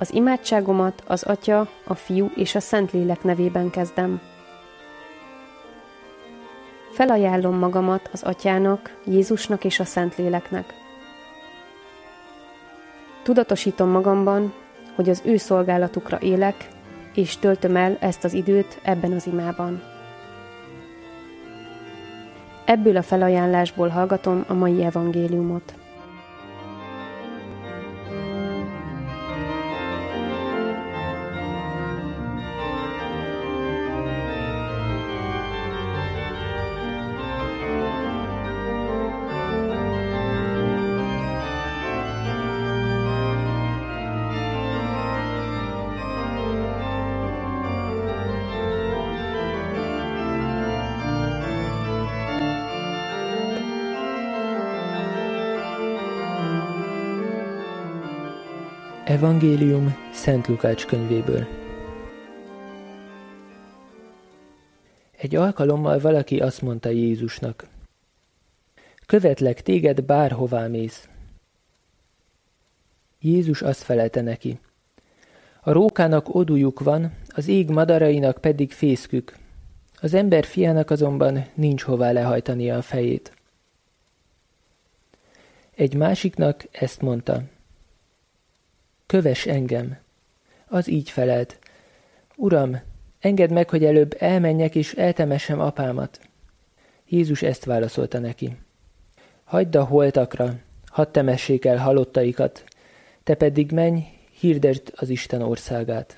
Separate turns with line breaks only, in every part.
Az imádságomat az Atya, a Fiú és a Szentlélek nevében kezdem. Felajánlom magamat az Atyának, Jézusnak és a Szentléleknek. Tudatosítom magamban, hogy az ő szolgálatukra élek, és töltöm el ezt az időt ebben az imában. Ebből a felajánlásból hallgatom a mai evangéliumot.
Evangélium Szent Lukács könyvéből. Egy alkalommal valaki azt mondta Jézusnak: követlek téged, bárhová mész. Jézus azt felelte neki: a rókának odújuk van, az ég madarainak pedig fészkük, az ember fiának azonban nincs hová lehajtania a fejét. Egy másiknak ezt mondta: kövess engem. Az így felelt: Uram, engedd meg, hogy előbb elmenjek és eltemessem apámat. Jézus ezt válaszolta neki: hagyd a holtakra, hadd temessék el halottaikat, te pedig menj, hirdesd az Isten országát.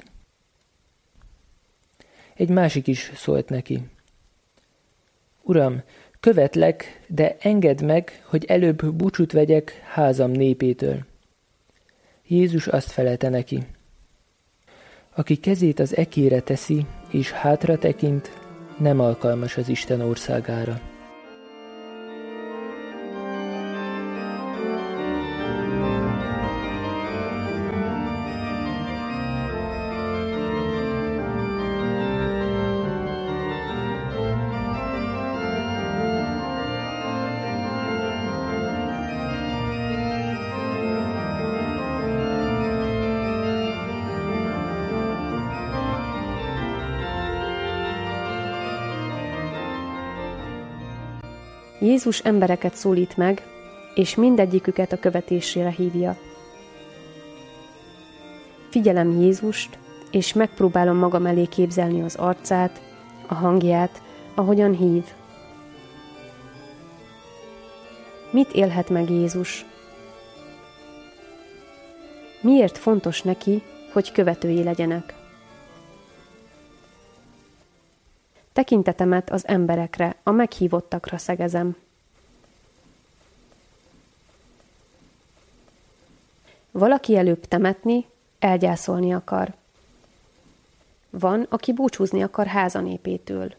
Egy másik is szólt neki: Uram, követlek, de engedd meg, hogy előbb búcsút vegyek házam népétől. Jézus azt felelte neki: aki kezét az ekére teszi, és hátra tekint, nem alkalmas az Isten országára.
Jézus embereket szólít meg, és mindegyiküket a követésére hívja. Figyelem Jézust, és megpróbálom magam elé képzelni az arcát, a hangját, ahogyan hív. Mit élhet meg Jézus? Miért fontos neki, hogy követői legyenek? Tekintetemet az emberekre, a meghívottakra szegezem. Valaki előbb temetni, elgyászolni akar. Van, aki búcsúzni akar házanépétől.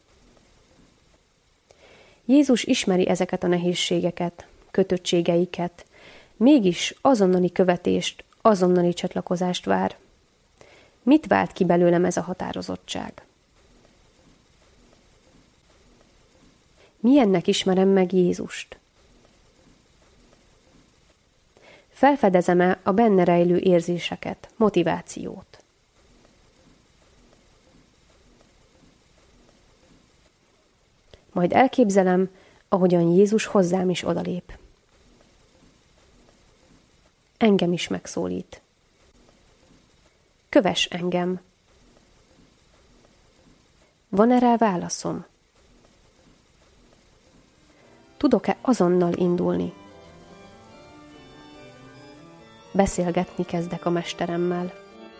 Jézus ismeri ezeket a nehézségeket, kötöttségeiket, mégis azonnali követést, azonnali csatlakozást vár. Mit vált ki belőlem ez a határozottság? Milyennek ismerem meg Jézust? Felfedezem-e a benne rejlő érzéseket, motivációt? Majd elképzelem, ahogyan Jézus hozzám is odalép. Engem is megszólít. Kövess engem. Van-e rá válaszom? Tudok-e azonnal indulni? Beszélgetni kezdek a mesteremmel.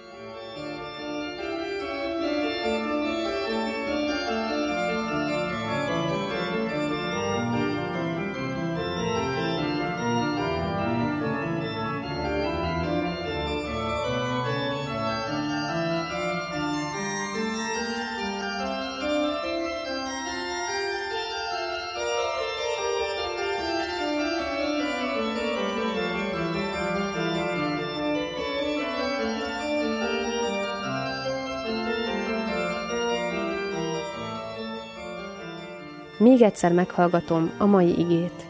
Még egyszer meghallgatom a mai igét.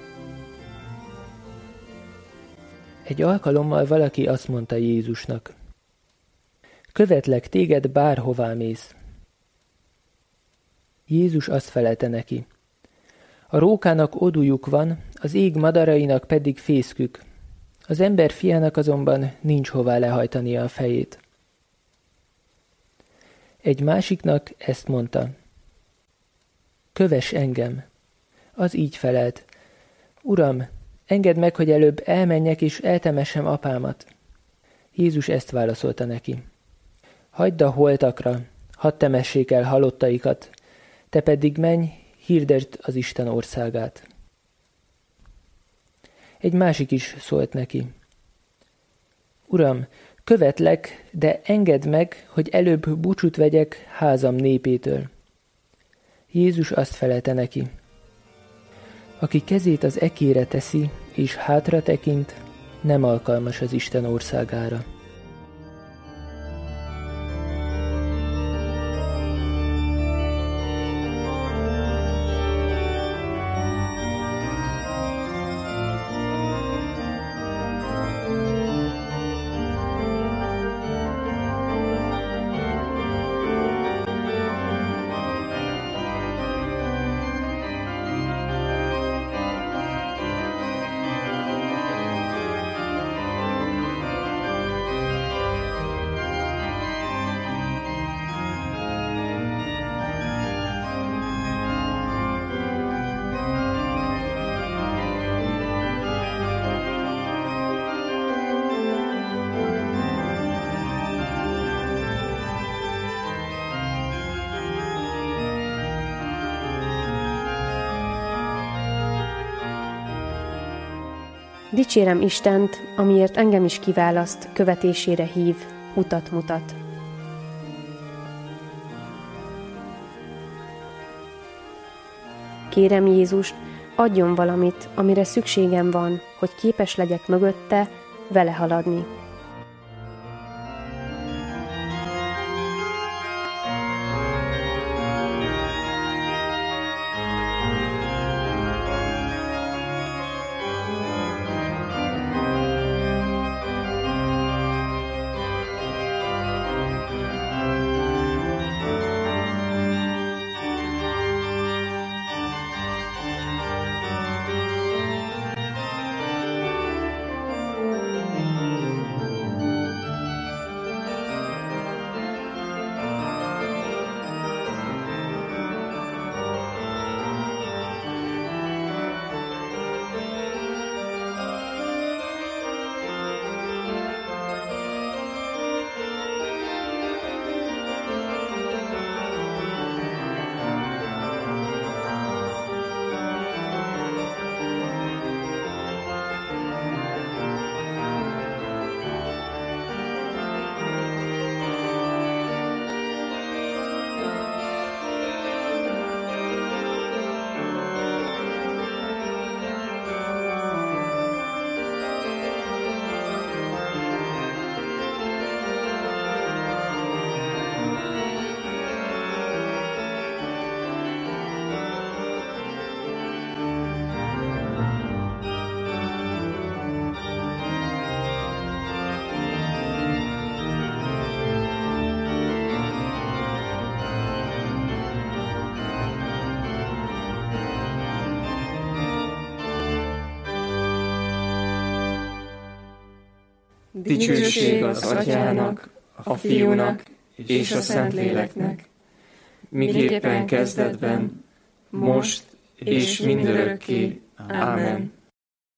Egy alkalommal valaki azt mondta Jézusnak: követlek téged bárhová mész. Jézus azt felelte neki: a rókának odújuk van, az ég madarainak pedig fészkük. Az ember fiának azonban nincs hová lehajtania a fejét. Egy másiknak ezt mondta: kövess engem. Az így felelt: Uram, engedd meg, hogy előbb elmenjek és eltemessem apámat. Jézus ezt válaszolta neki: hagyd a holtakra, hadd temessék el halottaikat, te pedig menj, hirdesd az Isten országát. Egy másik is szólt neki: Uram, követlek, de engedd meg, hogy előbb búcsút vegyek házam népétől. Jézus azt felelte neki: aki kezét az ekére teszi, és hátra tekint, nem alkalmas az Isten országára.
Dicsérem Istent, amiért engem is kiválaszt, követésére hív, utat mutat. Kérem Jézust, adjon valamit, amire szükségem van, hogy képes legyek mögötte, vele haladni.
Dicsőség az Atyának, a Fiúnak és a Szentléleknek, miképpen kezdetben, most és mindörökké. Ámen.